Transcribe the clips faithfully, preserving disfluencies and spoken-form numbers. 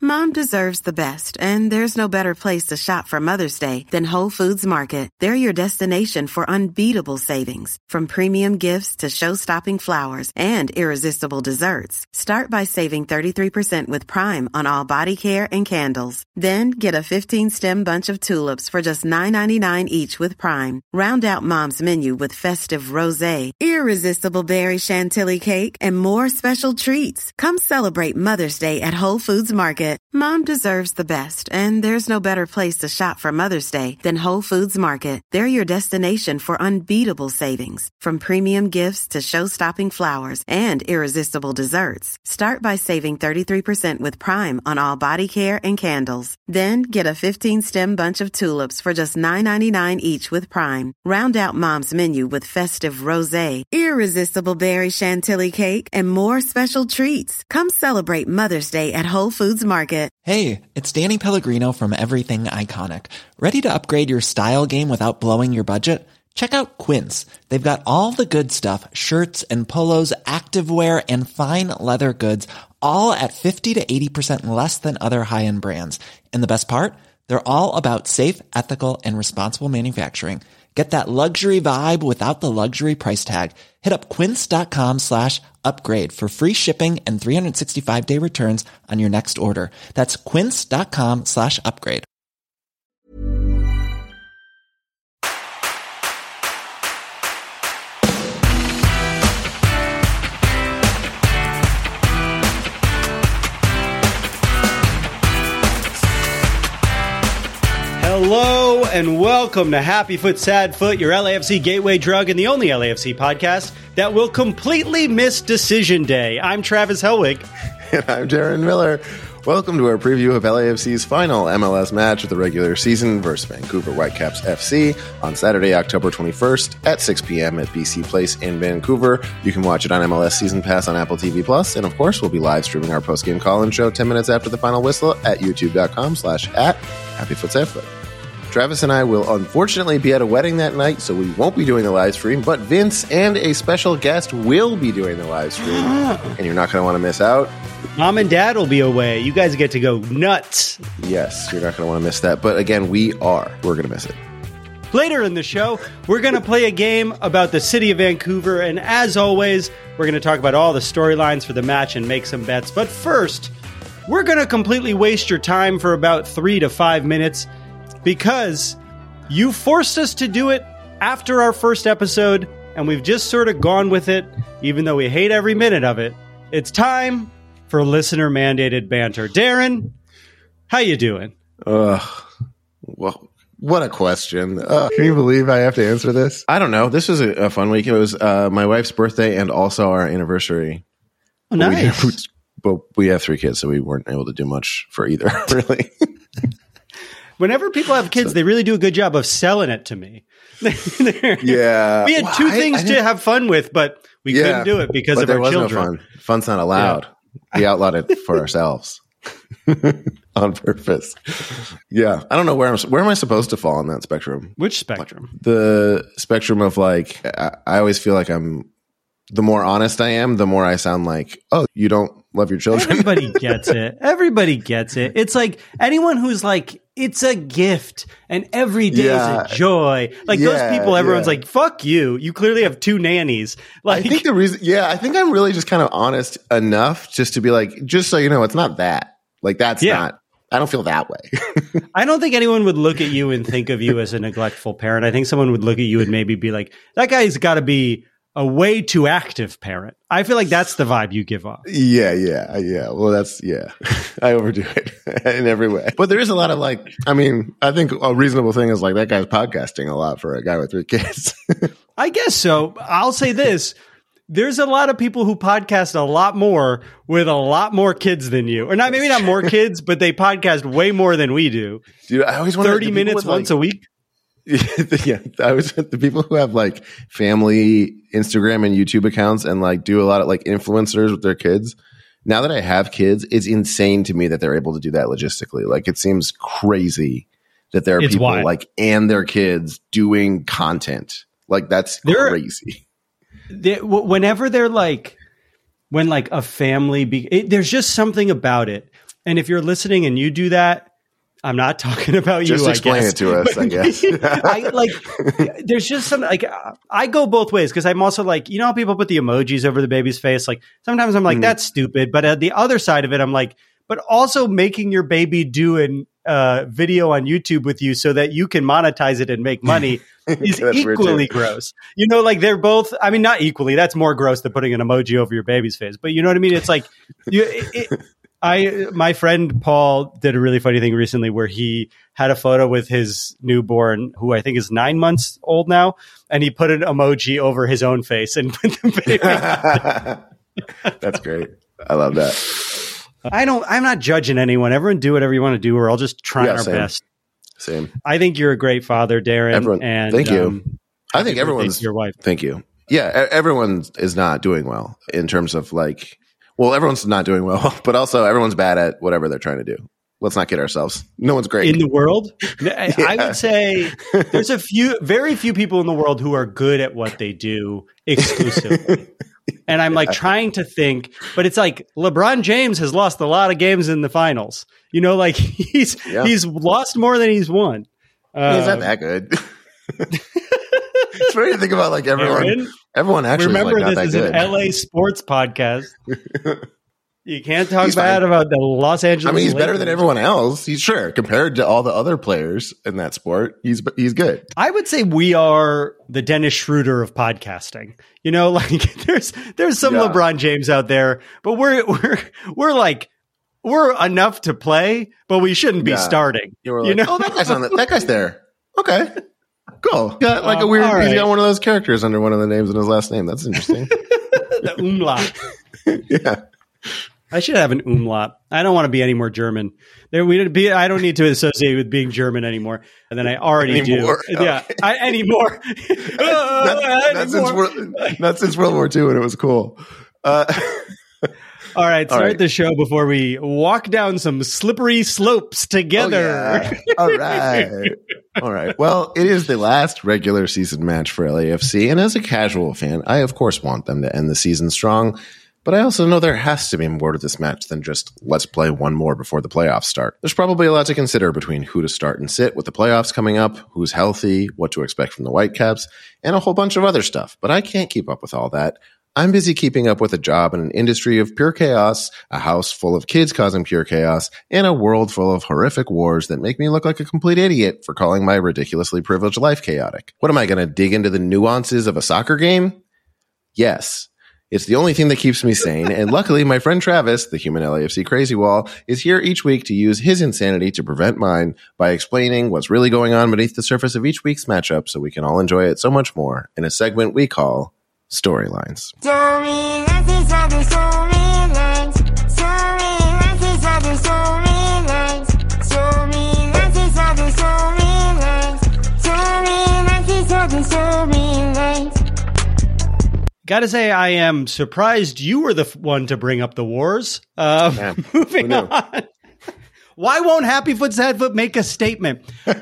Mom deserves the best, and there's no better place to shop for Mother's Day than Whole Foods Market. They're your destination for unbeatable savings, from premium gifts to show-stopping flowers and irresistible desserts. Start by saving thirty-three percent with Prime on all body care and candles. Then get a fifteen-stem bunch of tulips for just nine ninety-nine each with Prime. Round out Mom's menu with festive rosé, irresistible berry chantilly cake, and more special treats. Come celebrate Mother's Day at Whole Foods Market. Mom deserves the best, and there's no better place to shop for Mother's Day than Whole Foods Market. They're your destination for unbeatable savings, from premium gifts to show-stopping flowers and irresistible desserts. Start by saving thirty-three percent with Prime on all body care and candles. Then get a fifteen-stem bunch of tulips for just nine ninety-nine each with Prime. Round out Mom's menu with festive rosé, irresistible berry chantilly cake, and more special treats. Come celebrate Mother's Day at Whole Foods Market. Hey, it's Danny Pellegrino from Everything Iconic. Ready to upgrade your style game without blowing your budget? Check out Quince. They've got all the good stuff, shirts and polos, activewear, and fine leather goods, all at fifty to eighty percent less than other high-end brands. And the best part? They're all about safe, ethical, and responsible manufacturing. Get that luxury vibe without the luxury price tag. Hit up quince.com slash upgrade for free shipping and three sixty-five day returns on your next order. That's quince.com slash upgrade. Hello and welcome to Happy Foot, Sad Foot, your L A F C gateway drug and the only L A F C podcast that will completely miss Decision Day. I'm Travis Helwig. And I'm Darren Miller. Welcome to our preview of L A F C's final M L S match of the regular season versus Vancouver Whitecaps F C on Saturday, October twenty-first at six p.m. at B C Place in Vancouver. You can watch it on M L S Season Pass on Apple T V Plus, and of course, we'll be live streaming our post-game call-in show ten minutes after the final whistle at youtube.com slash at HappyFootSadFoot. Travis and I will unfortunately be at a wedding that night, so we won't be doing the live stream, but Vince and a special guest will be doing the live stream, and you're not going to want to miss out. Mom and Dad will be away. You guys get to go nuts. Yes, you're not going to want to miss that, but again, we are. We're going to miss it. Later in the show, we're going to play a game about the city of Vancouver, and as always, we're going to talk about all the storylines for the match and make some bets. But first, we're going to completely waste your time for about three to five minutes because you forced us to do it after our first episode, and we've just sort of gone with it, even though we hate every minute of it. It's time for listener-mandated banter. Darren, how you doing? Ugh. Well, what a question. Uh, can you believe I have to answer this? I don't know. This was a, a fun week. It was uh, my wife's birthday and also our anniversary. Oh, nice. But we, but we have three kids, so we weren't able to do much for either, really. Whenever people have kids, they really do a good job of selling it to me. Yeah. We had two well, things I, I to have fun with, but we yeah, couldn't do it because but of there our was children. No fun. Fun's not allowed. Yeah. We outlawed it for ourselves on purpose. Yeah. I don't know where I'm, where am I supposed to fall on that spectrum? Which spectrum? The spectrum of like, I, I always feel like I'm, the more honest I am, the more I sound like, oh, you don't love your children. Everybody gets it. Everybody gets it. It's like anyone who's like, it's a gift and every day yeah. is a joy. Like yeah, those people, everyone's yeah. like, fuck you. You clearly have two nannies. Like, I think the reason, yeah, I think I'm really just kind of honest enough just to be like, just so you know, it's not that. Like, that's yeah. not, I don't feel that way. I don't think anyone would look at you and think of you as a neglectful parent. I think someone would look at you and maybe be like, that guy's got to be a way too active parent. I feel like that's the vibe you give off. Yeah, yeah, yeah. Well, that's, yeah. I overdo it in every way. But there is a lot of like, I mean, I think a reasonable thing is like that guy's podcasting a lot for a guy with three kids. I guess so. I'll say this. There's a lot of people who podcast a lot more with a lot more kids than you. Or not, maybe not more kids, but they podcast way more than we do. Dude, I always wonder, thirty minutes once like, a week. Yeah, I was the people who have like family Instagram and YouTube accounts and like do a lot of like influencers with their kids. Now that I have kids, it's insane to me that they're able to do that logistically. Like it seems crazy that there are it's people wild. like and their kids doing content. Like that's they're, crazy. They, whenever they're like, when like a family, be, it, there's just something about it. And if you're listening and you do that, I'm not talking about just you. Just explain I guess. it to us, I guess. I like. There's just some like I go both ways because I'm also like, you know how people put the emojis over the baby's face. Like sometimes I'm like, mm. that's stupid, but at the other side of it, I'm like, but also making your baby do an uh, video on YouTube with you so that you can monetize it and make money is equally gross. You know, like they're both. I mean, not equally. That's more gross than putting an emoji over your baby's face. But you know what I mean? It's like you. It, it, I my friend Paul did a really funny thing recently where he had a photo with his newborn, who I think is nine months old now, and he put an emoji over his own face and put the baby. That's great. I love that. I don't. I'm not judging anyone. Everyone do whatever you want to do. We're all just trying yeah, our same. best. Same. I think you're a great father, Darren. Everyone, and thank you. Um, I think everyone's your wife. Thank you. Yeah, everyone is not doing well in terms of like. Well, everyone's not doing well, but also everyone's bad at whatever they're trying to do. Let's not kid ourselves. No one's great. In the world? yeah. I would say there's a few, very few people in the world who are good at what they do exclusively. And I'm yeah. like trying to think, but it's like LeBron James has lost a lot of games in the finals. You know, like he's yeah. he's lost more than he's won. Uh, he's not that good. It's funny to think about like everyone. Aaron, everyone actually remember is like, not this is that an good. L A sports podcast. You can't talk He's bad fine. about the Los Angeles. I mean, he's Lakers. better than everyone else. He's sure compared to all the other players in that sport. He's he's good. I would say we are the Dennis Schroeder of podcasting. You know, like there's there's some yeah. LeBron James out there, but we're we're we're like we're enough to play, but we shouldn't be yeah. starting. You, like, you know, oh, that guy's on the, that guy's there. Okay. Cool. Got like um, a weird. Right. He's got one of those characters under one of the names in his last name. That's interesting. The umlaut. Yeah. I should have an umlaut. I don't want to be any more German. There, we be. I don't need to associate with being German anymore. And then I already anymore. do. Okay. Yeah, I, anymore. not, not, since World, not since World War Two, when it was cool. Uh, All right, start All right. the show before we walk down some slippery slopes together. Oh, yeah. All right. All right. Well, it is the last regular season match for L A F C. And as a casual fan, I, of course, want them to end the season strong. But I also know there has to be more to this match than just let's play one more before the playoffs start. There's probably a lot to consider between who to start and sit with the playoffs coming up, who's healthy, what to expect from the Whitecaps, and a whole bunch of other stuff. But I can't keep up with all that. I'm busy keeping up with a job in an industry of pure chaos, a house full of kids causing pure chaos, and a world full of horrific wars that make me look like a complete idiot for calling my ridiculously privileged life chaotic. What am I going to dig into the nuances of a soccer game? Yes. It's the only thing that keeps me sane, and luckily my friend Travis, the human L A F C crazy wall, is here each week to use his insanity to prevent mine by explaining what's really going on beneath the surface of each week's matchup so we can all enjoy it so much more in a segment we call Storylines. Gotta say, I am surprised you were the one to bring up the wars. Uh, yeah, moving on. Why won't Happyfoot Sadfoot make a statement?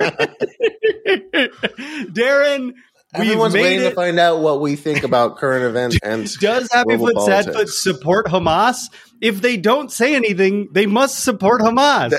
Darren, everyone's we've made waiting it. to find out what we think about current events and does Happyfoot Sadfoot support Hamas? If they don't say anything, they must support Hamas.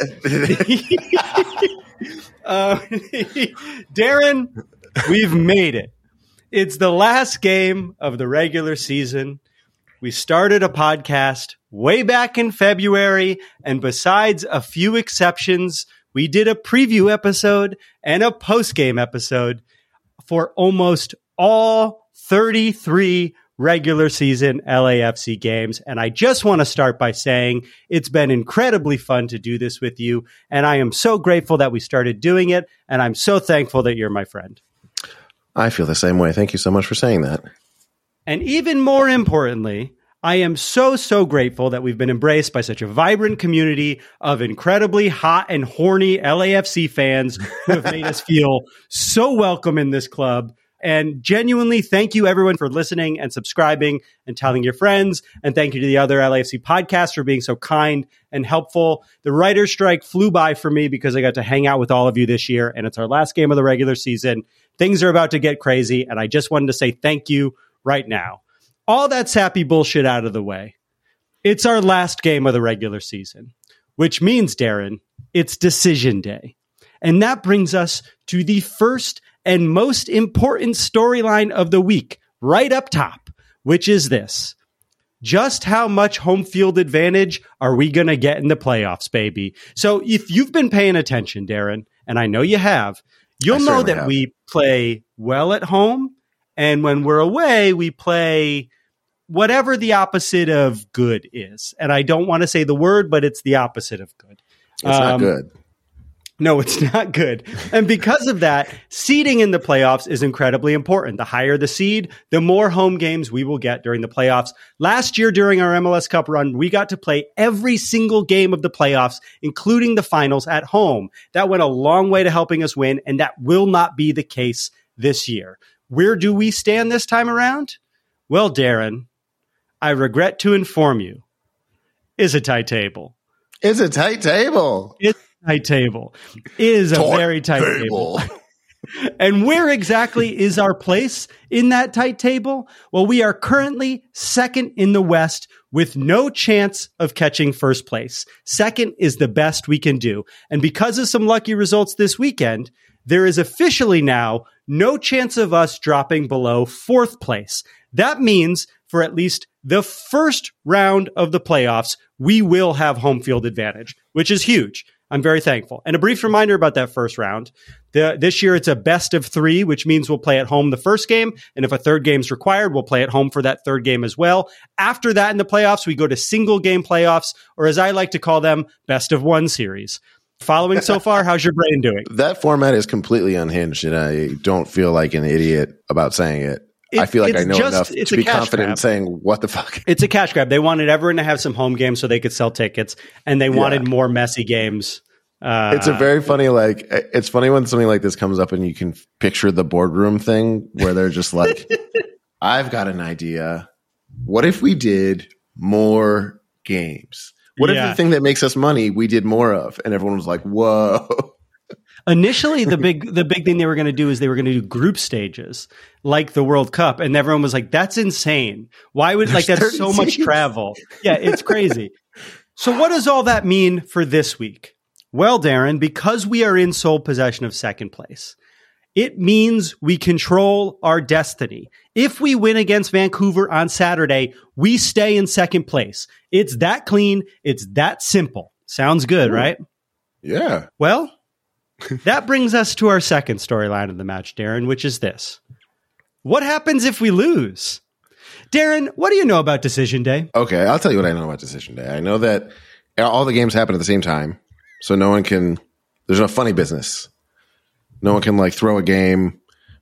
uh, Darren, we've made it. It's the last game of the regular season. We started a podcast way back in February, and besides a few exceptions, we did a preview episode and a post-game episode for almost all thirty-three regular season L A F C games. And I just want to start by saying it's been incredibly fun to do this with you, and I am so grateful that we started doing it, and I'm so thankful that you're my friend. I feel the same way. Thank you so much for saying that. And even more importantly, I am so, so grateful that we've been embraced by such a vibrant community of incredibly hot and horny L A F C fans who have made us feel so welcome in this club. And genuinely, thank you everyone for listening and subscribing and telling your friends. And thank you to the other L A F C podcasts for being so kind and helpful. The writer's strike flew by for me because I got to hang out with all of you this year, and it's our last game of the regular season. Things are about to get crazy, and I just wanted to say thank you right now. All that sappy bullshit out of the way. It's our last game of the regular season. which means, Darren, it's decision day. And that brings us to the first and most important storyline of the week, right up top, which is this. Just how much home field advantage are we going to get in the playoffs, baby? So if you've been paying attention, Darren, and I know you have, you'll know that have. we play well at home. And when we're away, we play whatever the opposite of good is. And I don't want to say the word, but it's the opposite of good. It's um, not good. No, it's not good. And because of that, seeding in the playoffs is incredibly important. The higher the seed, the more home games we will get during the playoffs. Last year during our M L S Cup run, we got to play every single game of the playoffs, including the finals at home. That went a long way to helping us win, and that will not be the case this year. Where do we stand this time around? Well, Darren, I regret to inform you, is a tight table. It's a tight table. It's tight table is a tight very tight table. table. And where exactly is our place in that tight table? Well, we are currently second in the West with no chance of catching first place. Second is the best we can do. And because of some lucky results this weekend, there is officially now no chance of us dropping below fourth place. That means for at least the first round of the playoffs, we will have home field advantage, which is huge. I'm very thankful. And a brief reminder about that first round. The, this year, it's a best of three, which means we'll play at home the first game. And if a third game is required, we'll play at home for that third game as well. After that, in the playoffs, we go to single game playoffs, or as I like to call them, best of one series. Following so far, how's your brain doing? That format is completely unhinged, and I don't feel like an idiot about saying it. It, I feel like I know just, enough to be confident grab. in saying, what the fuck? It's a cash grab. They wanted everyone to have some home games so they could sell tickets, and they wanted yeah. more messy games. Uh, it's a very funny, like, it's funny when something like this comes up and you can picture the boardroom thing where they're just like, I've got an idea. What if we did more games? What yeah. if the thing that makes us money we did more of? And everyone was like, whoa. Initially, the big the big thing they were going to do is they were going to do group stages like the World Cup. And everyone was like, that's insane. Why would, There's like, that's so much travel. Yeah, it's crazy. So what does all that mean for this week? Well, Darren, because we are in sole possession of second place, it means we control our destiny. If we win against Vancouver on Saturday, we stay in second place. It's that clean. It's that simple. Sounds good, Ooh. right? Yeah. Well, that brings us to our second storyline of the match, Darren, which is this. What happens if we lose? Darren, what do you know about Decision Day? Okay, I'll tell you what I know about Decision Day. I know that all the games happen at the same time, so no one can – there's no funny business. No one can, like, throw a game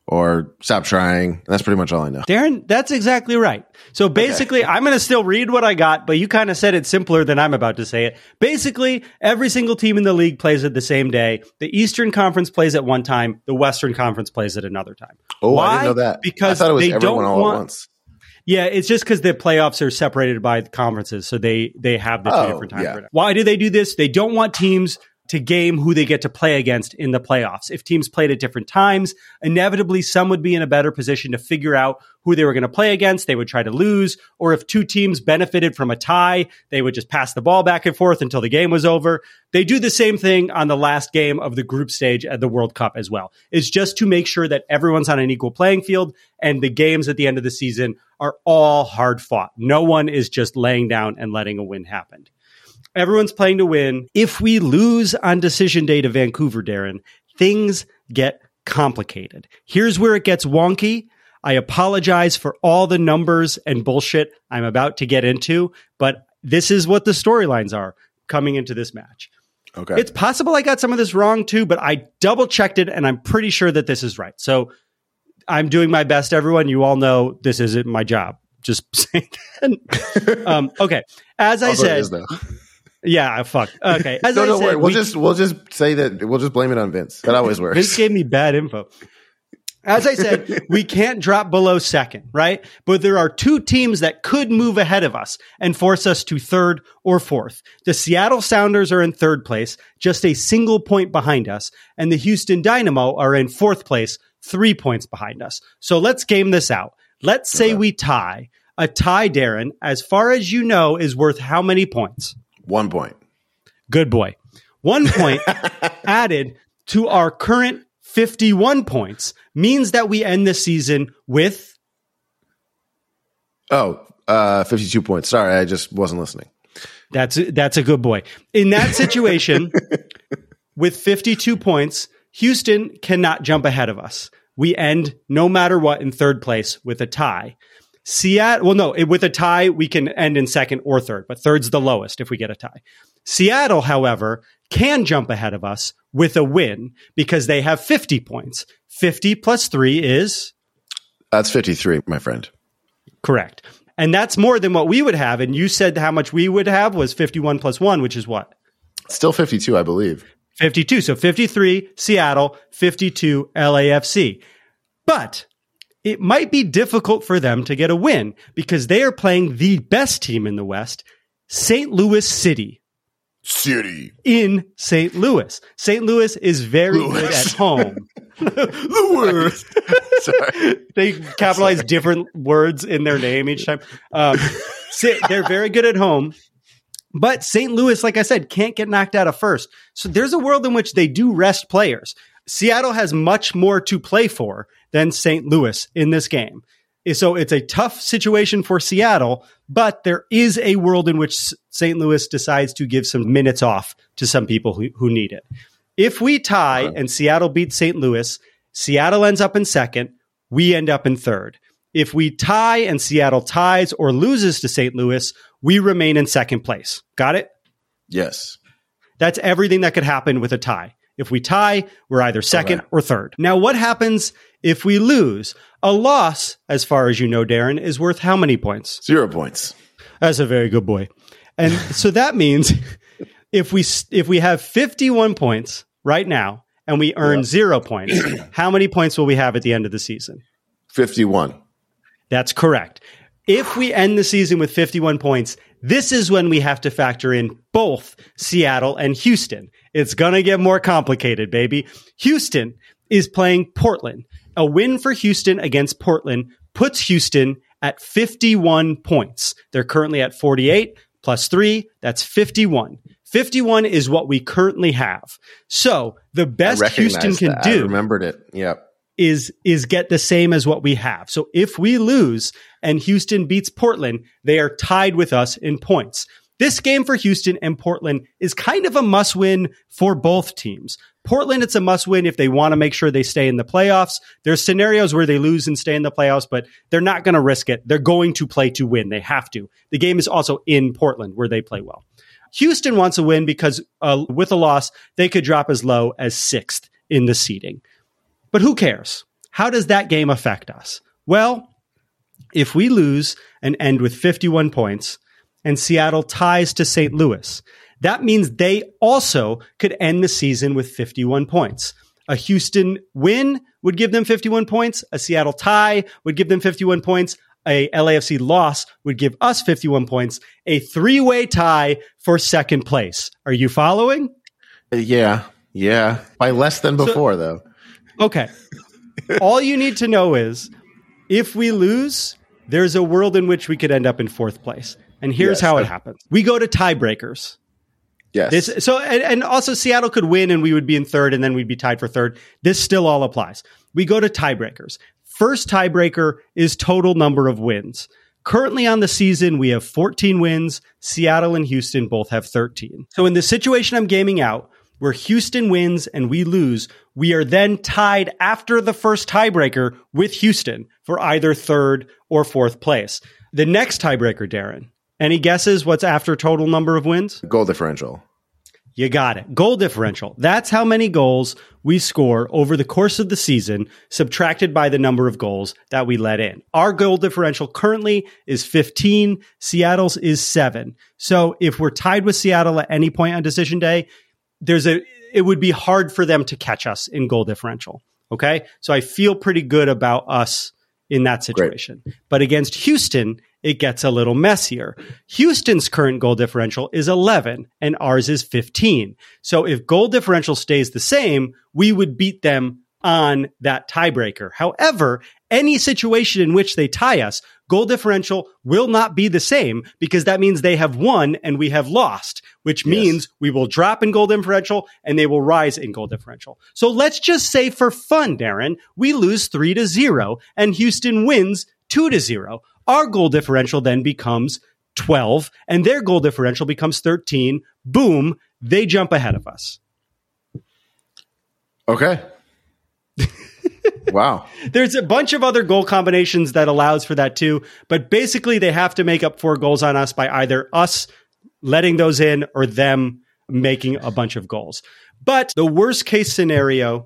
or stop trying. That's pretty much all I know. Darren, that's exactly right. So basically, okay. I'm going to still read what I got, but you kind of said it simpler than I'm about to say it. Basically, every single team in the league plays at the same day. The Eastern Conference plays at one time. The Western Conference plays at another time. Oh, Why? I didn't know that. Because I thought it was they everyone don't all want, at once. Yeah, it's just because the playoffs are separated by the conferences, so they, they have the oh, two different times. Yeah. Right. Why do they do this? They don't want teams to game who they get to play against in the playoffs. If teams played at different times, inevitably some would be in a better position to figure out who they were going to play against. They would try to lose. Or if two teams benefited from a tie, they would just pass the ball back and forth until the game was over. They do the same thing on the last game of the group stage at the World Cup as well. It's just to make sure that everyone's on an equal playing field and the games at the end of the season are all hard fought. No one is just laying down and letting a win happen. Everyone's playing to win. If we lose on Decision Day to Vancouver, Darren, things get complicated. Here's where it gets wonky. I apologize for all the numbers and bullshit I'm about to get into, but this is what the storylines are coming into this match. Okay. It's possible I got some of this wrong too, but I double checked it and I'm pretty sure that this is right. So I'm doing my best, everyone. You all know this isn't my job. Just saying that. um, okay. As I Although said... it is, though. Yeah, fuck. Okay. As no, I don't said, worry. We'll we, just we'll just say that we'll just blame it on Vince. That always works. Vince gave me bad info. As I said, we can't drop below second, right? But there are two teams that could move ahead of us and force us to third or fourth. The Seattle Sounders are in third place, just a single point behind us, and the Houston Dynamo are in fourth place, three points behind us. So let's game this out. Let's say okay. we tie. A tie, Darren, as far as you know, is worth how many points? One point. Good boy. One point added to our current fifty-one points means that we end the season with... Oh, uh, fifty-two points. Sorry, I just wasn't listening. That's that's a good boy. In that situation, with fifty-two points, Houston cannot jump ahead of us. We end, no matter what, in third place with a tie. Seattle, well, no, with a tie, we can end in second or third, but third's the lowest if we get a tie. Seattle, however, can jump ahead of us with a win because they have fifty points. fifty plus three is? That's fifty-three, my friend. Correct. And that's more than what we would have. And you said how much we would have was fifty-one plus one, which is what? Still fifty-two, I believe. fifty-two. So fifty-three, Seattle, fifty-two, L A F C. But it might be difficult for them to get a win because they are playing the best team in the West, Saint Louis City. City. In Saint Louis. Saint Louis is very Louis. good at home. Louis. Sorry. They capitalize Sorry. different words in their name each time. Um, they're very good at home. But Saint Louis, like I said, can't get knocked out of first. So there's a world in which they do rest players. Seattle has much more to play for than Saint Louis in this game. So it's a tough situation for Seattle, but there is a world in which Saint Louis decides to give some minutes off to some people who, who need it. If we tie and Seattle beats Saint Louis, Seattle ends up in second, we end up in third. If we tie and Seattle ties or loses to Saint Louis, we remain in second place. Got it? Yes. That's everything that could happen with a tie. If we tie, we're either second okay. or third. Now, what happens if we lose? A loss, as far as you know, Darren, is worth how many points? Zero points. That's a very good boy. And so that means if we if we have fifty-one points right now and we earn yep. zero points, how many points will we have at the end of the season? fifty-one. That's correct. If we end the season with fifty-one points, this is when we have to factor in both Seattle and Houston. It's going to get more complicated, baby. Houston is playing Portland. A win for Houston against Portland puts Houston at fifty-one points. They're currently at forty-eight plus three. That's fifty-one. fifty-one is what we currently have. So the best Houston can that. do. I remembered it. Yep. Is is get the same as what we have. So if we lose and Houston beats Portland, they are tied with us in points. This game for Houston and Portland is kind of a must-win for both teams. Portland, it's a must-win if they want to make sure they stay in the playoffs. There's scenarios where they lose and stay in the playoffs, but they're not going to risk it. They're going to play to win. They have to. The game is also in Portland where they play well. Houston wants a win because uh, with a loss, they could drop as low as sixth in the seeding. But who cares? How does that game affect us? Well, if we lose and end with fifty-one points and Seattle ties to Saint Louis, that means they also could end the season with fifty-one points. A Houston win would give them fifty-one points. A Seattle tie would give them fifty-one points. A L A F C loss would give us fifty-one points. A three-way tie for second place. Are you following? Yeah. Yeah. By less than before, so, though. Okay. All you need to know is if we lose, there's a world in which we could end up in fourth place. And here's yes, how it happens. We go to tiebreakers. Yes. This, so, and, and also Seattle could win and we would be in third and then we'd be tied for third. This still all applies. We go to tiebreakers. First tiebreaker is total number of wins. Currently on the season, we have fourteen wins. Seattle and Houston both have thirteen. So in the situation I'm gaming out, where Houston wins and we lose, we are then tied after the first tiebreaker with Houston for either third or fourth place. The next tiebreaker, Darren, any guesses what's after total number of wins? Goal differential. You got it. Goal differential. That's how many goals we score over the course of the season, subtracted by the number of goals that we let in. Our goal differential currently is fifteen. Seattle's is seven. So if we're tied with Seattle at any point on decision day, there's a, it would be hard for them to catch us in goal differential. Okay. So I feel pretty good about us in that situation. Great. But against Houston, it gets a little messier. Houston's current goal differential is eleven and ours is fifteen. So if goal differential stays the same, we would beat them on that tiebreaker. However, any situation in which they tie us, goal differential will not be the same because that means they have won and we have lost, which means yes. we will drop in goal differential and they will rise in goal differential. So let's just say for fun, Darren, we lose three to zero and Houston wins two to zero. Our goal differential then becomes twelve and their goal differential becomes thirteen. Boom, they jump ahead of us. Okay. Wow. There's a bunch of other goal combinations that allows for that too, but basically they have to make up four goals on us by either us letting those in or them making a bunch of goals. But the worst case scenario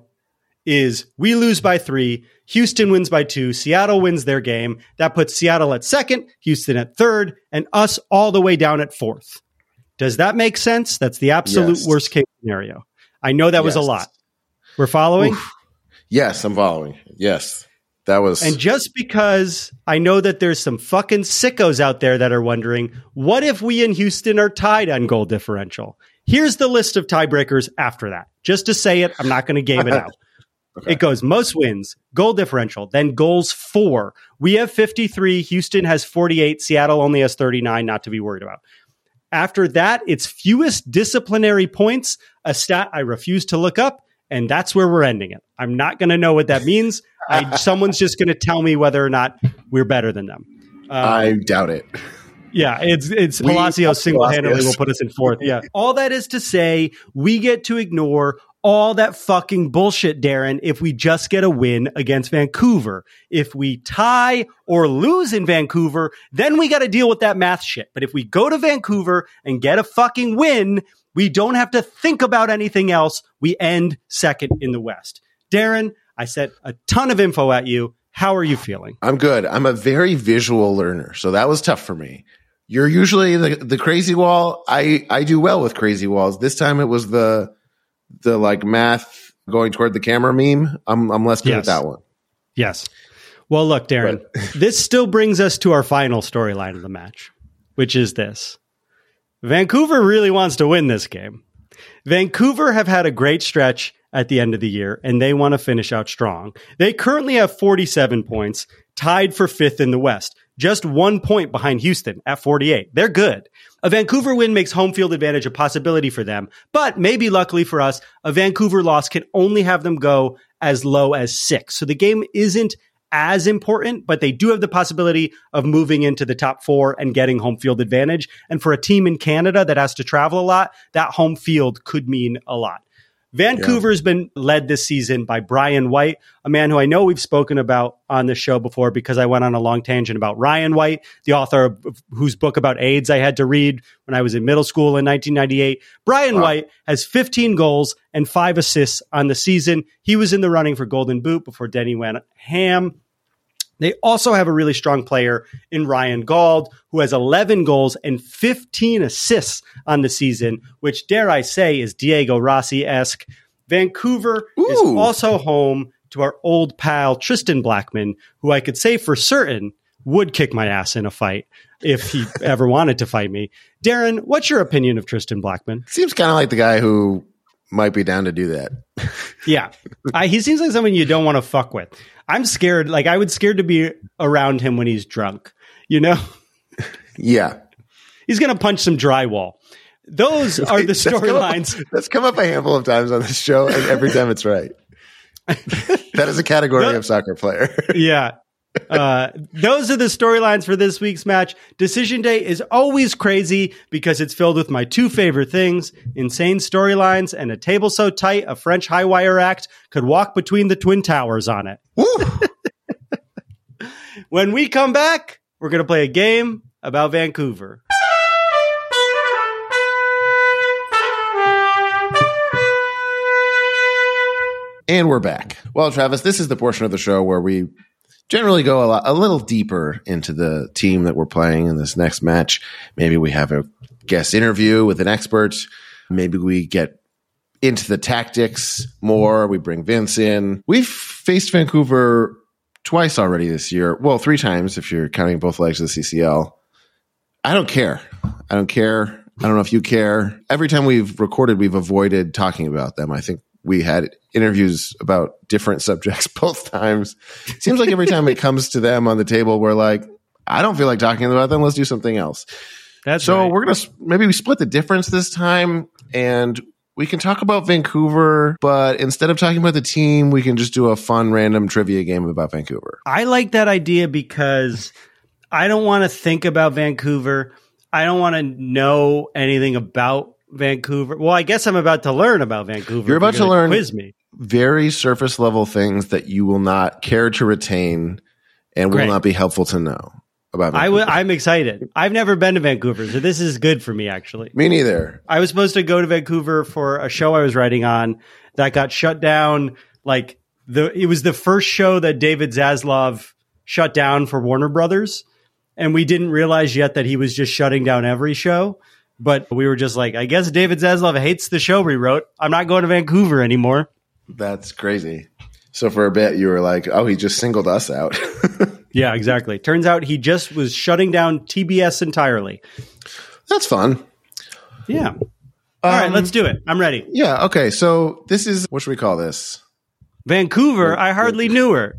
is we lose by three, Houston wins by two, Seattle wins their game. That puts Seattle at second, Houston at third, and us all the way down at fourth. Does that make sense? That's the absolute yes. worst case scenario. I know that was yes. a lot. We're following? Oof. Yes, I'm following. Yes, that was. And just because I know that there's some fucking sickos out there that are wondering, what if we in Houston are tied on goal differential? Here's the list of tiebreakers after that. Just to say it, I'm not going to game it out. Okay. It goes most wins, goal differential, then goals four. We have fifty-three. Houston has forty-eight. Seattle only has thirty-nine, not to be worried about. After that, it's fewest disciplinary points, a stat I refuse to look up. And that's where we're ending it. I'm not going to know what that means. I, someone's just going to tell me whether or not we're better than them. Um, I doubt it. Yeah, it's it's we, Palacios single-handedly will put us in fourth. Yeah. All that is to say, we get to ignore all that fucking bullshit, Darren, if we just get a win against Vancouver. If we tie or lose in Vancouver, then we got to deal with that math shit. But if we go to Vancouver and get a fucking win, we don't have to think about anything else. We end second in the West. Darren, I sent a ton of info at you. How are you feeling? I'm good. I'm a very visual learner, so that was tough for me. You're usually the, the crazy wall. I, I do well with crazy walls. This time it was the the like math going toward the camera meme. I'm I'm less good yes. at that one. Yes. Well, look, Darren, but this still brings us to our final storyline of the match, which is this. Vancouver really wants to win this game. Vancouver have had a great stretch at the end of the year, and they want to finish out strong. They currently have forty-seven points, tied for fifth in the West, just one point behind Houston at forty-eight. They're good. A Vancouver win makes home field advantage a possibility for them, but maybe luckily for us, a Vancouver loss can only have them go as low as six. So the game isn't as important, but they do have the possibility of moving into the top four and getting home field advantage. And for a team in Canada that has to travel a lot, that home field could mean a lot. Vancouver's yeah. been led this season by Brian White, a man who I know we've spoken about on the show before because I went on a long tangent about Ryan White, the author of whose book about AIDS I had to read when I was in middle school in nineteen ninety-eight. Brian wow. White has fifteen goals and five assists on the season. He was in the running for Golden Boot before Denny went ham. They also have a really strong player in Ryan Gauld, who has eleven goals and fifteen assists on the season, which, dare I say, is Diego Rossi-esque. Vancouver Ooh. is also home to our old pal Tristan Blackman, who I could say for certain would kick my ass in a fight if he ever wanted to fight me. Darren, what's your opinion of Tristan Blackman? Seems kind of like the guy who might be down to do that. Yeah. I, he seems like someone you don't want to fuck with. I'm scared. Like, I would scared to be around him when he's drunk, you know? Yeah. He's going to punch some drywall. Those are the storylines. That's come up a handful of times on this show, and every time it's right. That is a category the, of soccer player. Yeah. Uh, those are the storylines for this week's match. Decision Day is always crazy because it's filled with my two favorite things, insane storylines and a table so tight a French high wire act could walk between the Twin Towers on it. When we come back, we're going to play a game about Vancouver. And we're back. Well, Travis, this is the portion of the show where we generally go a, lot, a little deeper into the team that we're playing in this next match. Maybe we have a guest interview with an expert. Maybe we get into the tactics more. We bring Vince in. We've faced Vancouver twice already this year. Well, three times if you're counting both legs of the C C L. I don't care. I don't care. I don't know if you care. Every time we've recorded, we've avoided talking about them. I think we had interviews about different subjects both times. Seems like every time it comes to them on the table, we're like, I don't feel like talking about them. Let's do something else. That's so right. we're going to maybe we split the difference this time, and we can talk about Vancouver, but instead of talking about the team, we can just do a fun random trivia game about Vancouver. I like that idea because I don't want to think about Vancouver. I don't want to know anything about Vancouver. Well, I guess I'm about to learn about Vancouver. You're about to learn quiz me. very surface level things that you will not care to retain and will Great. not be helpful to know about I Vancouver. w- I'm excited. I've never been to Vancouver, so this is good for me, actually. Me neither. I was supposed to go to Vancouver for a show I was writing on that got shut down. Like the, it was the first show that David Zaslav shut down for Warner Brothers. And we didn't realize yet that he was just shutting down every show. But we were just like, I guess David Zaslav hates the show we wrote. I'm not going to Vancouver anymore. That's crazy. So for a bit, you were like, oh, he just singled us out. Yeah, exactly. Turns out he just was shutting down T B S entirely. That's fun. Yeah. All right, let's do it. I'm ready. Yeah. Okay. So this is, what should we call this? Vancouver, I hardly knew her.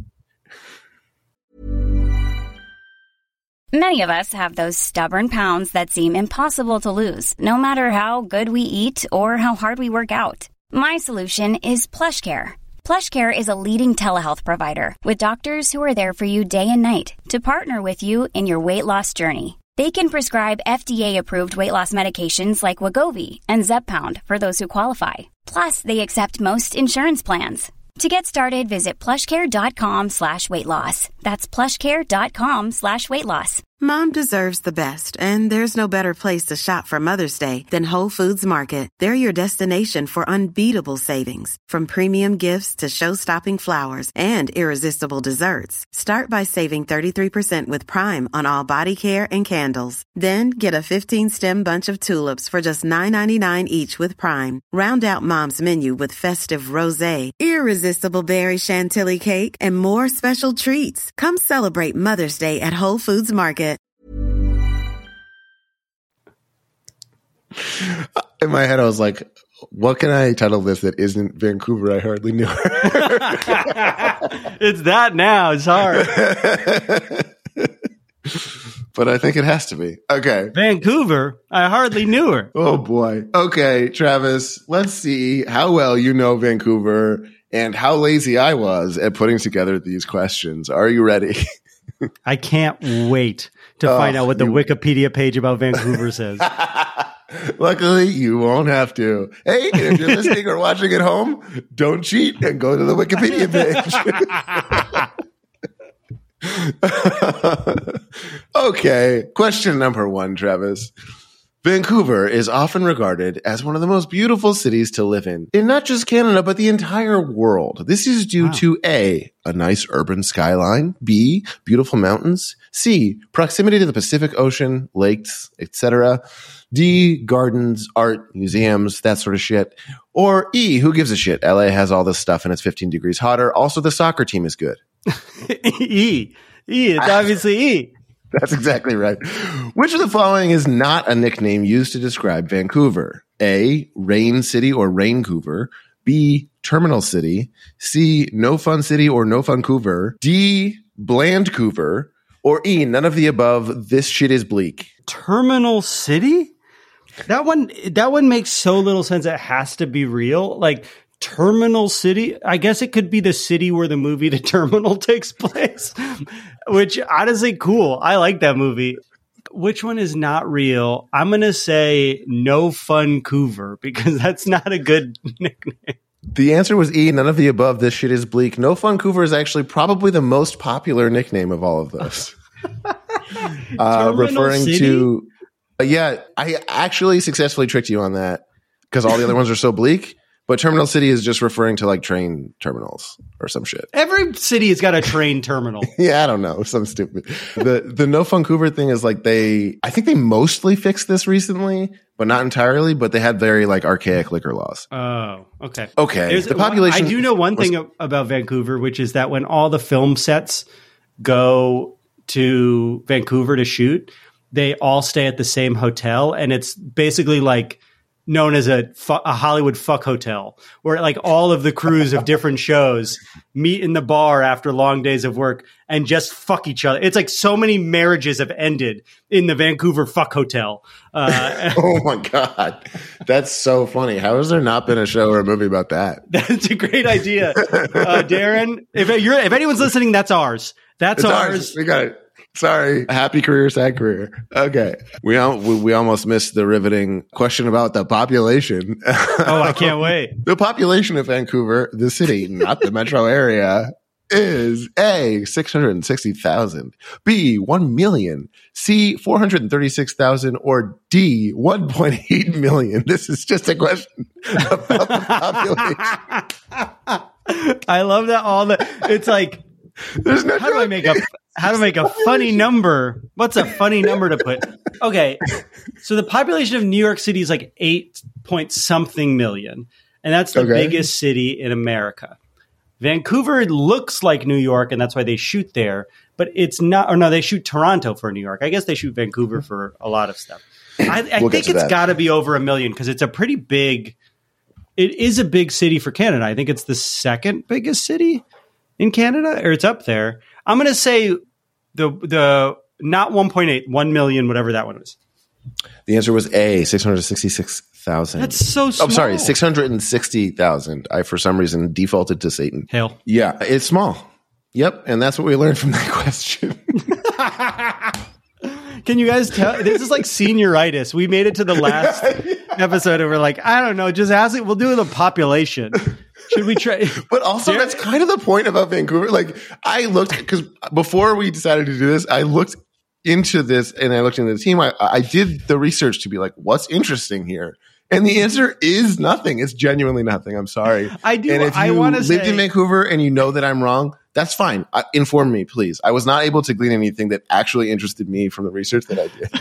Many of us have those stubborn pounds that seem impossible to lose, no matter how good we eat or how hard we work out. My solution is PlushCare. PlushCare is a leading telehealth provider with doctors who are there for you day and night to partner with you in your weight loss journey. They can prescribe F D A-approved weight loss medications like Wegovy and Zepbound for those who qualify. Plus, they accept most insurance plans. To get started, visit plushcare.com slash weight loss. That's plushcare.com slash weight loss. Mom deserves the best, and there's no better place to shop for Mother's Day than Whole Foods Market. They're your destination for unbeatable savings, from premium gifts to show-stopping flowers and irresistible desserts. Start by saving thirty-three percent with Prime on all body care and candles. Then get a fifteen-stem bunch of tulips for just nine ninety-nine each with Prime. Round out Mom's menu with festive rosé, irresistible berry chantilly cake, and more special treats. Come celebrate Mother's Day at Whole Foods Market. In my head, I was like, what can I title this that isn't Vancouver? I hardly knew her. It's that now. It's hard. But I think it has to be. Okay. Vancouver, I hardly knew her. Oh, boy. Okay, Travis, let's see how well you know Vancouver and how lazy I was at putting together these questions. Are you ready? I can't wait to Oh, find out what the you- Wikipedia page about Vancouver says. Luckily, you won't have to. Hey, if you're listening or watching at home, don't cheat and go to the Wikipedia page. Okay, question number one, Travis. Vancouver is often regarded as one of the most beautiful cities to live in, in not just Canada, but the entire world. This is due Wow. to A, a nice urban skyline, B, beautiful mountains, C, proximity to the Pacific Ocean, lakes, et cetera, D, gardens, art, museums, that sort of shit, or E, who gives a shit? L A has all this stuff and it's fifteen degrees hotter. Also, the soccer team is good. E. E. It's obviously E. That's exactly right. Which of the following is not a nickname used to describe Vancouver? A, Rain City or Raincouver. B, Terminal City. C, No Fun City or No Funcouver. D, Blandcouver. Or E, none of the above. This shit is bleak. Terminal City? That one that one makes so little sense. It has to be real. Like Terminal City, I guess it could be the city where the movie The Terminal takes place, which honestly cool. I like that movie. Which one is not real? I'm going to say No Funcouver because that's not a good nickname. The answer was E, none of the above. This shit is bleak. No Funcouver is actually probably the most popular nickname of all of those. uh, referring City? to, uh, yeah, I actually successfully tricked you on that because all the other ones are so bleak. But Terminal City is just referring to like train terminals or some shit. Every city has got a train terminal. Yeah, I don't know. Some stupid. The the No Funcouver thing is like they, I think they mostly fixed this recently, but not entirely, but they had very like archaic liquor laws. Oh, okay. Okay. There's- The population. I do know one thing ab- about Vancouver, which is that when all the film sets go to Vancouver to shoot, they all stay at the same hotel. And it's basically like known as a, fu- a Hollywood fuck hotel, where like all of the crews of different shows meet in the bar after long days of work and just fuck each other. It's like so many marriages have ended in the Vancouver fuck hotel. Uh, oh my God. That's so funny. How has there not been a show or a movie about that? That's a great idea. Uh, Darren, if you're, if anyone's listening, that's ours. That's it's ours. ours. We got it. Sorry. Happy career, sad career. Okay. We, al- we we almost missed the riveting question about the population. Oh, I can't wait. The population of Vancouver, the city, not the metro area, is A, six hundred sixty thousand, B, one million, C, four hundred thirty-six thousand, or D, one point eight million. This is just a question about the population. I love that all the, it's like, There's no how do I make a how to make a funny number? What's a funny number to put? Okay, so the population of New York City is like eight point something million, and that's the Okay. biggest city in America. Vancouver looks like New York, and that's why they shoot there. But it's not. Or no, they shoot Toronto for New York. I guess they shoot Vancouver for a lot of stuff. I, I We'll get think to it's that. got to be over a million because it's a pretty big. It is a big city for Canada. I think it's the second biggest city in Canada, or it's up there. I'm going to say the the not one point eight, one million, whatever that one was. The answer was A, six hundred sixty-six thousand. That's so small. I'm sorry, six hundred sixty thousand. I, for some reason, defaulted to Satan. Hell. Yeah, it's small. Yep, and that's what we learned from that question. Can you guys tell? This is like senioritis. We made it to the last episode and we're like, I don't know, just ask it. We'll do the population. Should we try? But also, Darren- that's kind of the point about Vancouver. Like, I looked, because before we decided to do this, I looked into this and I looked into the team. I, I did the research to be like, what's interesting here? And the answer is nothing. It's genuinely nothing. I'm sorry. I do- And if I you wanna lived say- in Vancouver and you know that I'm wrong, that's fine. Uh, inform me, please. I was not able to glean anything that actually interested me from the research that I did.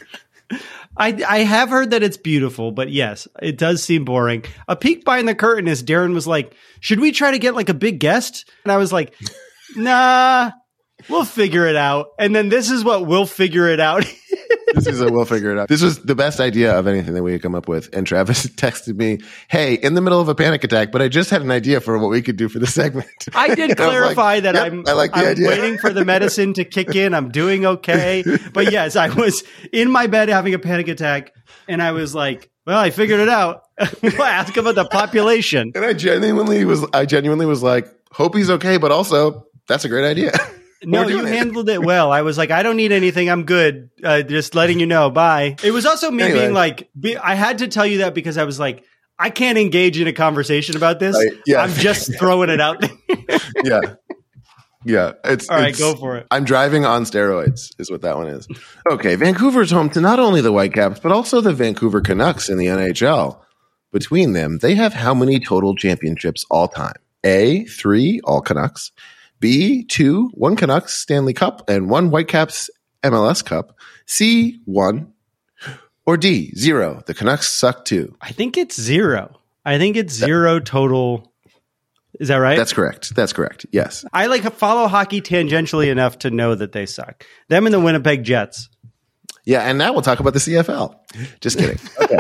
I, I have heard that it's beautiful, but yes, it does seem boring. A peek behind the curtain is Darren was like, should we try to get like a big guest? And I was like, nah, we'll figure it out. And then this is what we'll figure it out. This is a we'll figure it out. This was the best idea of anything that we could come up with. And Travis texted me, hey, in the middle of a panic attack, but I just had an idea for what we could do for the segment. I did And I was clarify like, that yep, I'm, I like the I'm idea. waiting for the medicine to kick in. I'm doing okay. But yes, I was in my bed having a panic attack and I was like, well, I figured it out. We'll ask about the population. And I genuinely was, I genuinely was like, hope he's okay, but also that's a great idea. No, We're you doing it. handled it well. I was like, I don't need anything. I'm good. Uh, just letting you know. Bye. It was also me Anyway. being like, be, I had to tell you that because I was like, I can't engage in a conversation about this. Right, yeah. I'm just throwing it out there. Yeah. Yeah. It's, All right, it's- go for it. I'm driving on steroids is what that one is. Okay. Vancouver's home to not only the Whitecaps, but also the Vancouver Canucks in the N H L. Between them, they have how many total championships all time? A, three, all Canucks. B, two, one Canucks Stanley Cup and one Whitecaps M L S Cup. C, one. Or D, zero. The Canucks suck too. I think it's zero. I think it's zero total. Is that right? That's correct. That's correct. Yes. I like follow hockey tangentially enough to know that they suck. Them and the Winnipeg Jets. Yeah, and now we'll talk about the C F L. Just kidding. Okay.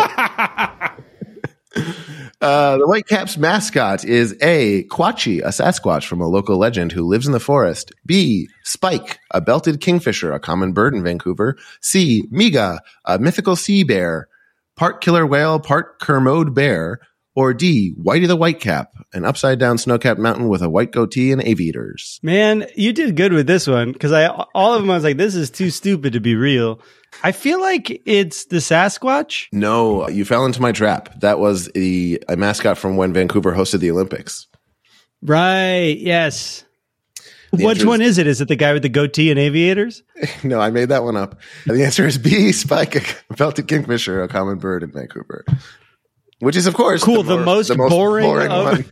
Uh, the Whitecaps mascot is A, Quachi, a Sasquatch from a local legend who lives in the forest. B, Spike, a belted kingfisher, a common bird in Vancouver. C, Miga, a mythical sea bear, part killer whale, part Kermode bear. Or D, Whitey the Whitecap, an upside-down snow-capped mountain with a white goatee and aviators. Man, you did good with this one because I all of them I was like, this is too stupid to be real. I feel like it's the Sasquatch. No, you fell into my trap. That was the a mascot from when Vancouver hosted the Olympics. Right. Yes. The Which answer is- one is it? Is it the guy with the goatee and aviators? No, I made that one up. And the answer is B, Spike, a belted kingfisher, a common bird in Vancouver. Which is, of course, Cool, the more- most boring of- one.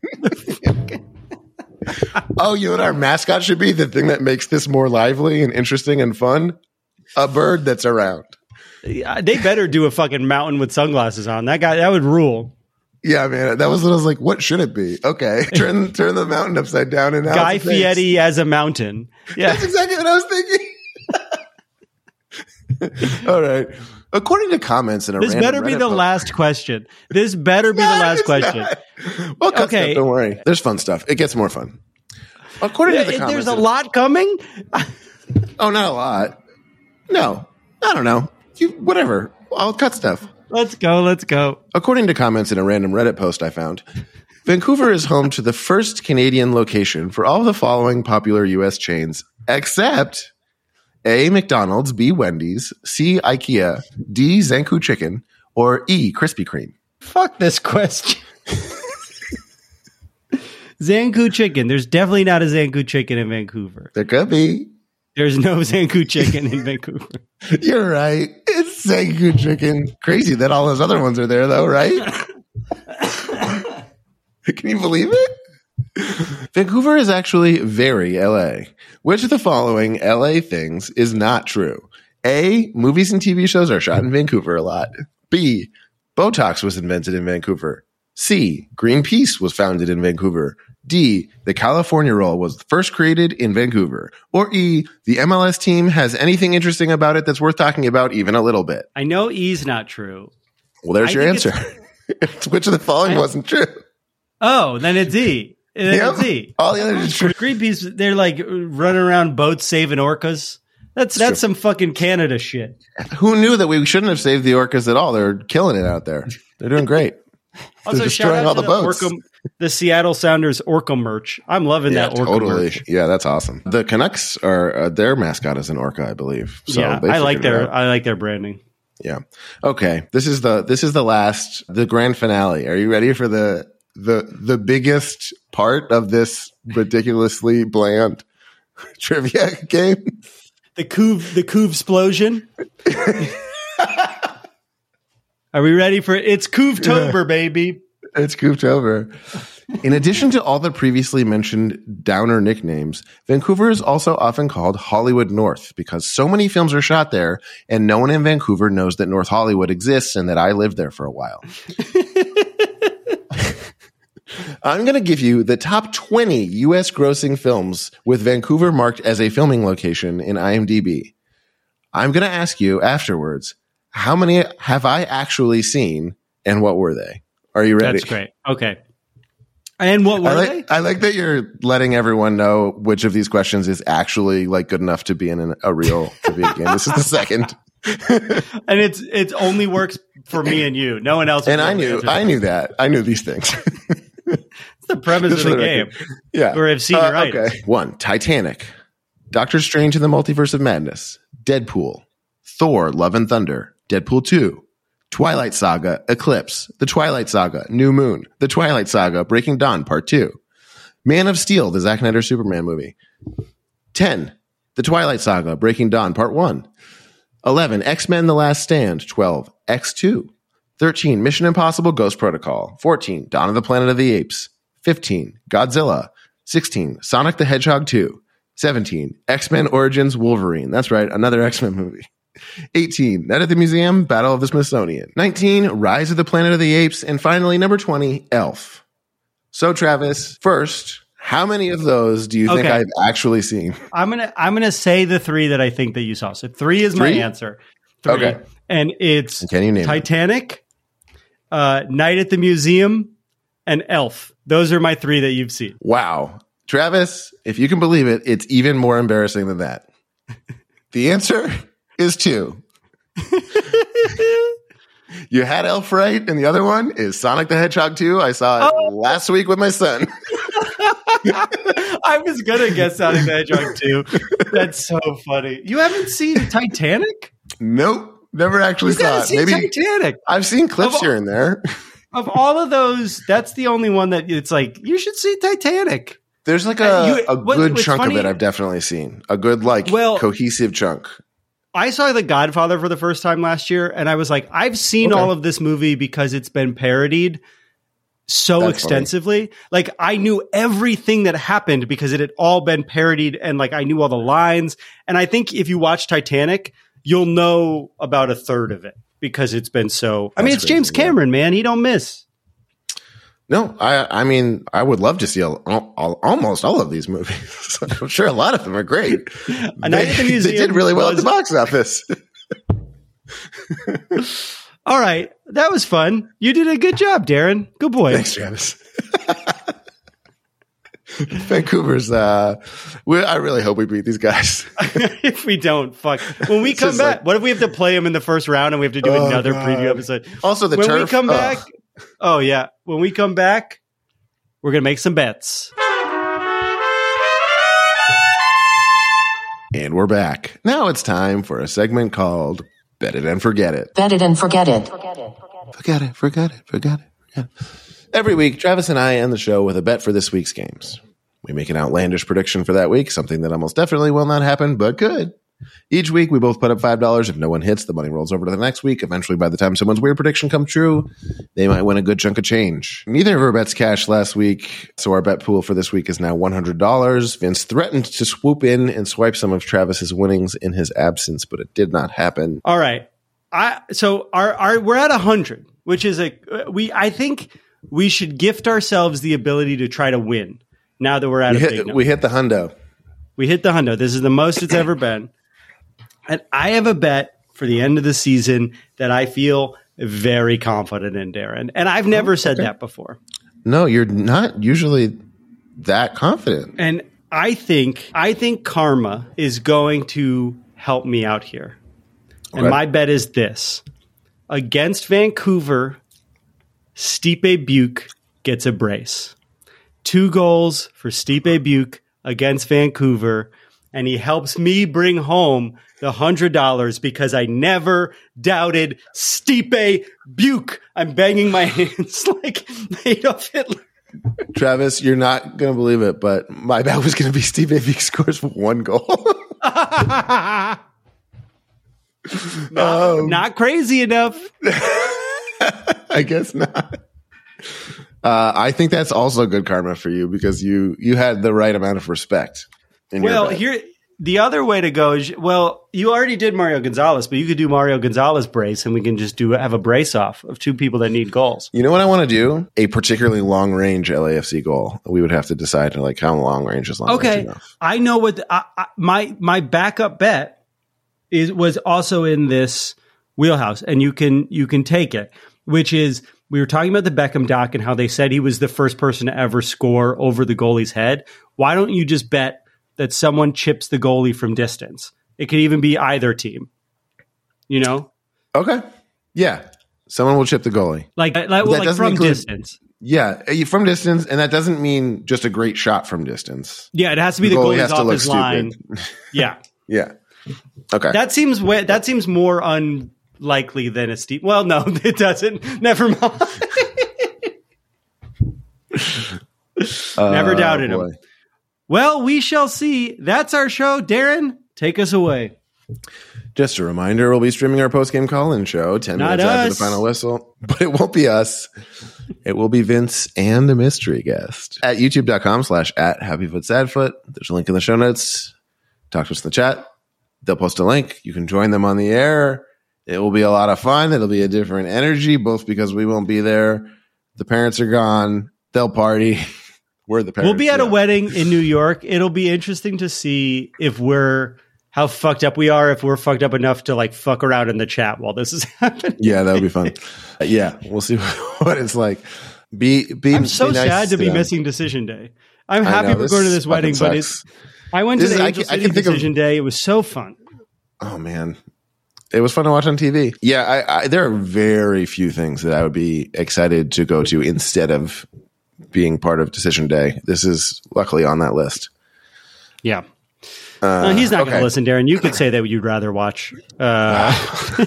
Oh, you know what our mascot should be? The thing that makes this more lively and interesting and fun? A bird that's around. Yeah, they better do a fucking mountain with sunglasses on. That guy, that would rule. Yeah, man. That was what I was like, what should it be? Okay. Turn turn the mountain upside down and now Guy it's a face. Fieri as a mountain. Yeah. That's exactly what I was thinking. All right. According to comments in a This random better be Reddit the post- last question. This better be the No, last it's question. not. Well, cut Okay. stuff, don't worry. There's fun stuff. It gets more fun. According to the comments, There's a in- lot coming. Oh, not a lot. No, I don't know. You whatever. I'll cut stuff. Let's go. Let's go. According to comments in a random Reddit post I found, Vancouver is home to the first Canadian location for all the following popular U S chains, except A. McDonald's, B. Wendy's, C. IKEA, D. Zanku Chicken, or E. Krispy Kreme. Fuck this question. Zanku Chicken. There's definitely not a Zanku Chicken in Vancouver. There could be. There's no Zanku Chicken in Vancouver. You're right. It's Zanku Chicken. Crazy that all those other ones are there, though, right? Can you believe it? Vancouver is actually very L A. Which of the following L A things is not true? A. Movies and T V shows are shot in Vancouver a lot. B. Botox was invented in Vancouver. C. Greenpeace was founded in Vancouver. D. The California roll was first created in Vancouver. Or E. The M L S team has anything interesting about it that's worth talking about even a little bit. I know E's not true. Well, there's I your think answer. Which of the following I- wasn't true? Oh, then it's E. Then Yep. it's E. All the others are true. Greenpeace, they're like running around boats saving orcas. That's that's true. some fucking Canada shit. Who knew that we shouldn't have saved the orcas at all? They're killing it out there. They're doing great. Also, They're shout destroying out all to the the, boats. Orca, the Seattle Sounders Orca merch. I'm loving Yeah, that Orca totally. merch. Yeah, that's awesome. The Canucks are uh, their mascot is an orca, I believe. So yeah, they I like figured it their out. I like their branding. Yeah. Okay. This is the this is the last the grand finale. Are you ready for the the the biggest part of this ridiculously bland trivia game? The Couve the Couve explosion. Are we ready for it? It's Couvetober, baby. It's goofed over. In addition to all the previously mentioned downer nicknames, Vancouver is also often called Hollywood North because so many films are shot there, and no one in Vancouver knows that North Hollywood exists and that I lived there for a while. I'm going to give you the top twenty U S grossing films with Vancouver marked as a filming location in IMDb. I'm going to ask you afterwards, how many have I actually seen and what were they? Are you ready? That's great. Okay. And what were I they? like, I like that you're letting everyone know which of these questions is actually like good enough to be in an, a real trivia game. This is the second. And it's it only works for me and you. No one else. And will I knew, answer I that. knew that. I knew these things. It's the premise Just of for the the game. record. Yeah. Or I've seen Uh, it right. Okay. One, Titanic, Doctor Strange in the Multiverse of Madness, Deadpool, Thor, Love and Thunder, Deadpool two, Twilight Saga, Eclipse, The Twilight Saga, New Moon, The Twilight Saga, Breaking Dawn, Part two, Man of Steel, the Zack Snyder Superman movie, ten, The Twilight Saga, Breaking Dawn, Part one, eleven, X-Men The Last Stand, twelve, X two, thirteen, Mission Impossible Ghost Protocol, fourteen, Dawn of the Planet of the Apes, fifteen, Godzilla, sixteen, Sonic the Hedgehog two, seventeen, X-Men Origins Wolverine. That's right, another X-Men movie. eighteen, Night at the Museum, Battle of the Smithsonian. nineteen, Rise of the Planet of the Apes. And finally, number twenty, Elf. So, Travis, first, how many of those do you think Okay. I've actually seen? I'm gonna I'm gonna say the three that I think that you saw. So three is my Three? answer. Three. Okay. And it's Can you name them? Titanic, uh, Night at the Museum, and Elf. Those are my three that you've seen. Wow. Travis, if you can believe it, it's even more embarrassing than that. The answer is two. You had Elf right, and the other one is Sonic the Hedgehog two. I saw it Oh. last week with my son. I was gonna guess Sonic the Hedgehog too. That's so funny. You haven't seen Titanic? Nope, never actually You gotta saw see it. Maybe Titanic. I've seen clips Of all- here and there. Of all of those, that's the only one that it's like you should see Titanic. There's like Uh, a, you- a what- good what's chunk funny- of it I've definitely seen. A good, like, Well- cohesive chunk. I saw The Godfather for the first time last year, and I was like, I've seen Okay. all of this movie because it's been parodied so That's extensively. Like, I knew everything that happened because it had all been parodied, and like I knew all the lines. And I think if you watch Titanic, you'll know about a third of it because it's been so. I mean, That's it's James crazy, yeah. Cameron, man. He don't miss. No, I I mean, I would love to see all, all, almost all of these movies. I'm sure a lot of them are great. Night They, at the they Museum did really well at was- the box office. All right. That was fun. You did a good job, Darren. Good boy. Thanks, Travis. Vancouver's, uh, we, I really hope we beat these guys. If we don't, fuck. When we come back, like, what if we have to play them in the first round and we have to do oh another God. preview episode? Also, the when turf. we come oh. back, oh, yeah. When we come back, we're going to make some bets. And we're back. Now it's time for a segment called Bet It and Forget It. Bet it and forget it. Forget it, forget it, forget it, forget it. Every week, Travis and I end the show with a bet for this week's games. We make an outlandish prediction for that week, something that almost definitely will not happen, but could. Each week, we both put up five dollars. If no one hits, the money rolls over to the next week. Eventually, by the time someone's weird prediction comes true, they might win a good chunk of change. Neither of our bets cashed last week, so our bet pool for this week is now one hundred dollars. Vince threatened to swoop in and swipe some of Travis's winnings in his absence, but it did not happen. All right. I So our, our we're at one hundred, which is a we. I think we should gift ourselves the ability to try to win now that we're at we a hit, big number. We hit the hundo. We hit the hundo. This is the most it's ever been. And I have a bet for the end of the season that I feel very confident in, Darren. And I've never oh, okay. said that before. No, you're not usually that confident. And I think I think karma is going to help me out here. And okay. my bet is this. Against Vancouver, Stipe Biuk gets a brace. Two goals for Stipe Biuk against Vancouver. And he helps me bring home the one hundred dollars because I never doubted Stipe Biuk. I'm banging my hands like Adolf Hitler. Travis, you're not going to believe it, but my bet was going to be Stipe Biuk scores one goal. not, um, not crazy enough. I guess not. Uh, I think that's also good karma for you because you, you had the right amount of respect. Well, here the other way to go is well, you already did Mario Gonzalez, but you could do Mario Gonzalez brace, and we can just do have a brace off of two people that need goals. You know what I want to do? A particularly long range L A F C goal. We would have to decide like how long range is long okay. range enough. I know what the, I, I, my my backup bet is was also in this wheelhouse, and you can you can take it, which is. We were talking about the Beckham doc and how they said he was the first person to ever score over the goalie's head. Why don't you just bet that someone chips the goalie from distance? It could even be either team. You know? Okay. Yeah. Someone will chip the goalie. Like, like, well, like from include, distance. Yeah. From distance. And that doesn't mean just a great shot from distance. Yeah. It has to be the, the goalie goalie's off his line. Yeah. Yeah. Okay. That seems way, that seems more un. Likely than a steep. Well, no, it doesn't. Never mind. Never doubted uh, him. Well, we shall see. That's our show. Darren, take us away. Just a reminder, we'll be streaming our post-game call-in show ten Not minutes us. after the final whistle. But it won't be us. It will be Vince and a mystery guest. At youtube.com slash at happyfootsadfoot. There's a link in the show notes. Talk to us in the chat. They'll post a link. You can join them on the air. It will be a lot of fun. It'll be a different energy, both because we won't be there. The parents are gone. They'll party. We're the parents. We'll be at yeah. a wedding in New York. It'll be interesting to see if we're how fucked up we are, if we're fucked up enough to like fuck around in the chat while this is happening. Yeah, that would be fun. uh, yeah, we'll see what it's like. Be, be I'm so be nice sad to be them. missing Decision Day. I'm happy know, we're going to this wedding, sucks. but it's. I went this to the is, Angel I can, City I can think Decision of, Day. It was so fun. Oh man. It was fun to watch on T V. Yeah, I, I, there are very few things that I would be excited to go to instead of being part of Decision Day. This is luckily on that list. Yeah. Uh, no, he's not okay. going to listen, Darren. You could say that you'd rather watch. Uh,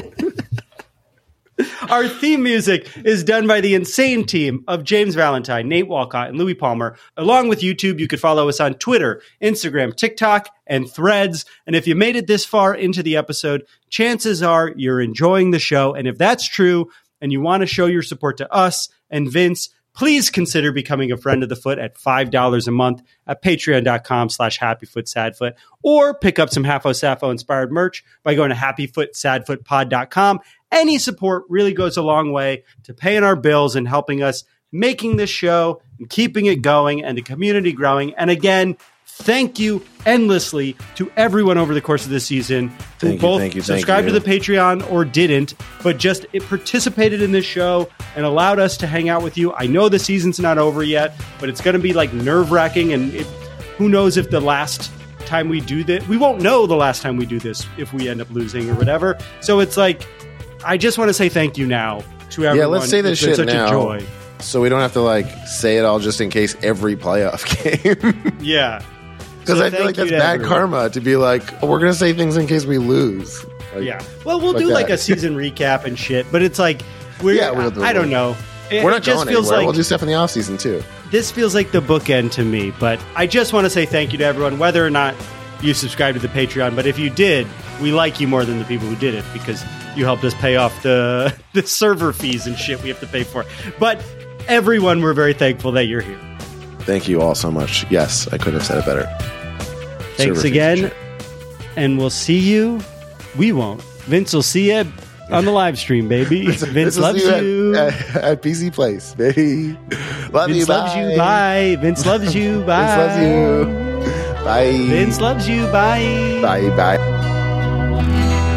Our theme music is done by the insane team of James Valentine, Nate Walcott, and Louis Palmer. Along with YouTube, you could follow us on Twitter, Instagram, TikTok, and Threads. And if you made it this far into the episode, chances are you're enjoying the show. And if that's true, and you want to show your support to us and Vince, please consider becoming a friend of the Foot at five dollars a month at patreon.com slash happyfootsadfoot, or pick up some Half-O Sappho inspired merch by going to happyfootsadfootpod dot com. Any support really goes a long way to paying our bills and helping us making this show and keeping it going and the community growing. And again, thank you endlessly to everyone over the course of this season who Thank you, both thank you, thank subscribed you. to the Patreon or didn't, but just it participated in this show and allowed us to hang out with you. I know the season's not over yet, but it's going to be like nerve-wracking, and it, who knows if the last time we do this, we won't know the last time we do this if we end up losing or whatever. So it's like, I just want to say thank you now to everyone. Yeah, let's say this It's been shit such now, a joy. so we don't have to like say it all just in case every playoff game. Yeah. Because So I feel thank like that's you to bad everyone. karma to be like, oh, we're gonna say things in case we lose. Like, Yeah. Well, we'll like do like that. a season recap and shit, but it's like, we're, Yeah, we'll do I it. don't know. It, We're it not just going feels anywhere. like We'll do stuff in the off season too. this feels like the bookend to me, but I just want to say thank you to everyone, whether or not you subscribe to the Patreon. But if you did, we like you more than the people who did it because you helped us pay off the, the server fees and shit we have to pay for. But everyone, we're very thankful that you're here. Thank you all so much. Yes, I couldn't have said it better. Thanks Server fees and again, shit. and we'll see you. We won't. Vince will see you on the live stream, baby. Vince This is loves at- you. at, at P C Place, baby. Love Vince you. loves you. Bye. Vince loves you. Bye. Vince loves you. Bye. Vince loves you. Bye. Bye. Bye.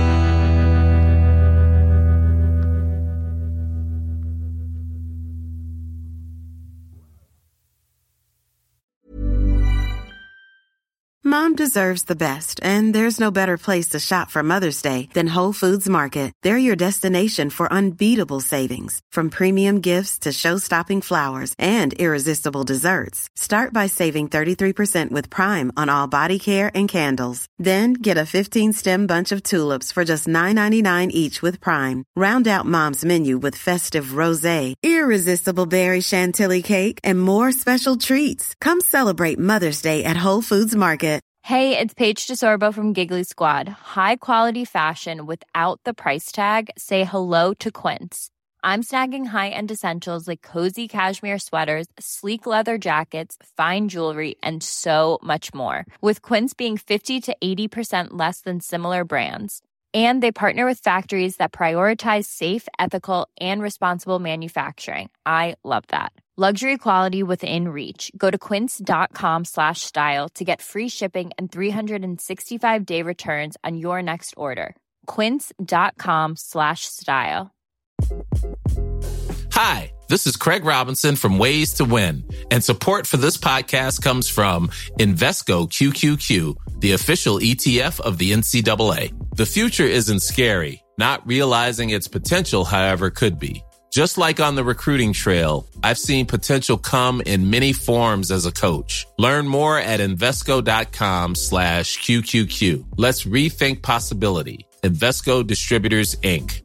Mom deserves the best, and there's no better place to shop for Mother's Day than Whole Foods Market. They're your destination for unbeatable savings, from premium gifts to show-stopping flowers and irresistible desserts. Start by saving thirty-three percent with Prime on all body care and candles. Then get a fifteen-stem bunch of tulips for just nine ninety-nine each with Prime. Round out Mom's menu with festive rosé, irresistible berry chantilly cake, and more special treats. Come celebrate Mother's Day at Whole Foods Market. Hey, it's Paige DeSorbo from Giggly Squad. High quality fashion without the price tag. Say hello to Quince. I'm snagging high-end essentials like cozy cashmere sweaters, sleek leather jackets, fine jewelry, and so much more. With Quince being fifty to eighty percent less than similar brands. And they partner with factories that prioritize safe, ethical, and responsible manufacturing. I love that. Luxury quality within reach. Go to quince.com slash style to get free shipping and three sixty-five day returns on your next order. Quince.com slash style. Hi, this is Craig Robinson from Ways to Win, and support for this podcast comes from Invesco Q Q Q, the official E T F of the N C double A. The future isn't scary. Not realizing its potential, however, could be. Just like on the recruiting trail, I've seen potential come in many forms as a coach. Learn more at Invesco.com slash QQQ. Let's rethink possibility. Invesco Distributors, Incorporated.